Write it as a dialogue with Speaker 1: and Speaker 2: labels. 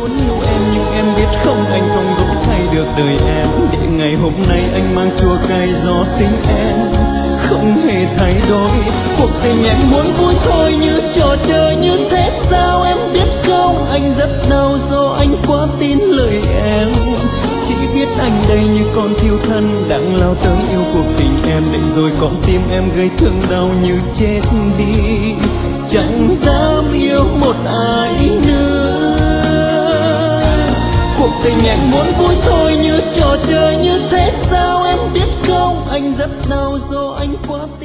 Speaker 1: muốn yêu em nhưng em biết không, anh không đủ thay được đời em. Để ngày hôm nay anh mang chua cay do tính em không hề thay đổi. Cuộc tình anh muốn vui thôi như trò chơi như thế sao em biết không? Anh rất đau do anh quá tin lời em. Chỉ biết anh đây như con thiêu thân đang lao tới yêu cuộc tình em, để rồi con tim em gây thương đau như chết đi, chẳng dám yêu một ai nữa. Cuộc tình anh muốn vui thôi như trò chơi như thế sao em biết không? Anh rất đau do anh quá